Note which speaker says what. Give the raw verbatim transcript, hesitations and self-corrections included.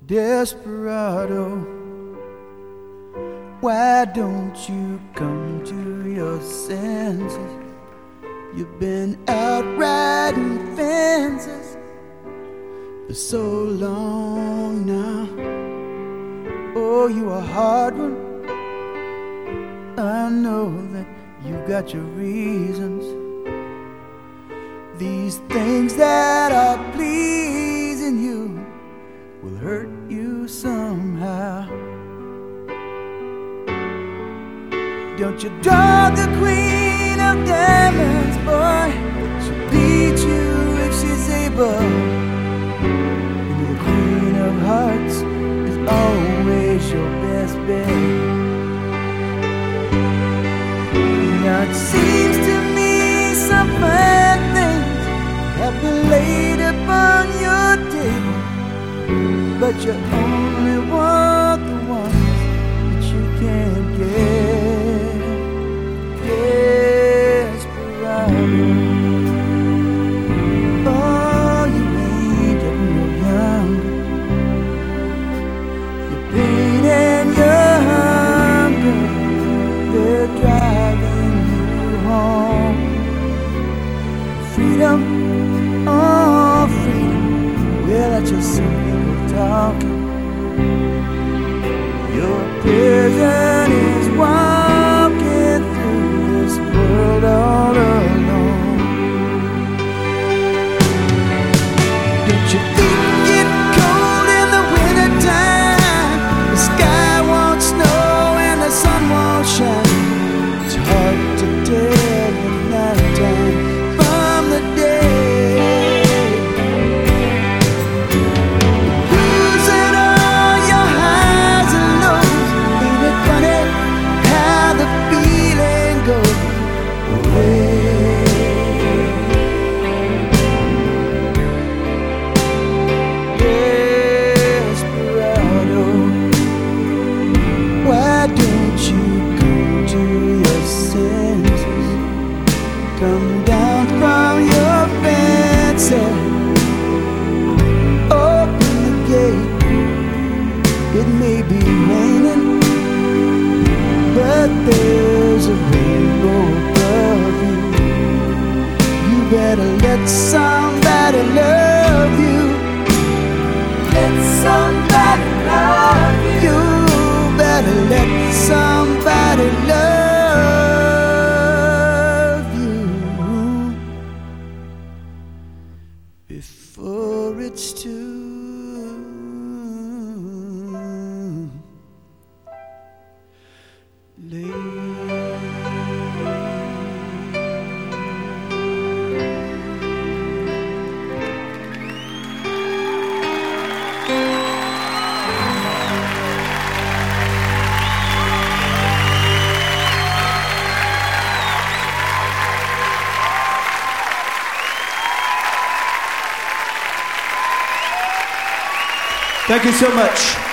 Speaker 1: Desperado, why don't you come to your senses? You've been out riding fences for so long now. Oh, you a hard one. I know that you got your reasons. These things that are pleasing you will hurt you somehow. Don't you draw the queen of diamonds, boy. She'll beat you if she's able. And the queen of hearts is always your best bet. Now it seems to me some fine things have been laid upon your table, but you only want the ones that you can't get. Desperado, oh, you ain't getting no younger. Your pain and your hunger, they're driving you home. Freedom, oh freedom, well that's just some people talking. Your prison is walking through this world all alone. Don't you think it cold in the wintertime? The sky won't snow and the sun won't shine. It's hard to tell the night time from the day. Losing all your highs and lows. Ain't it funny how the feeling goes away? Desperado, why don't you come to your senses? Come down from your fence and open the gate. It may be raining, but there's a rainbow above you. You better let somebody love you. Let somebody love you. You better let somebody love you before it's too late. Thank you so much.